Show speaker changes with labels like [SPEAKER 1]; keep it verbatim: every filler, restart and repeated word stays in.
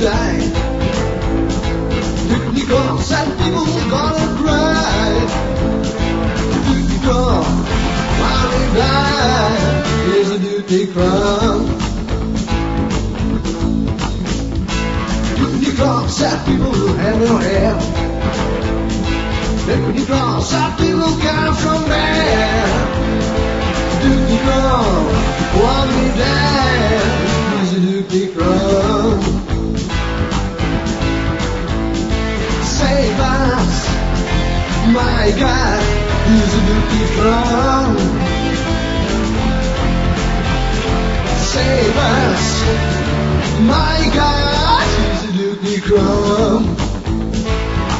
[SPEAKER 1] die. Duke Nicole, sad people gonna cry. Duke Nicole, while they die, here's a duty crown. Duke Nicole, sad people who have no hair. Duke Nicole, sad people come from there. Duke Nicole, while they die, here's a duty crown. Save us, my God, he's a duty crown. Save us, my God, he's a duty crown.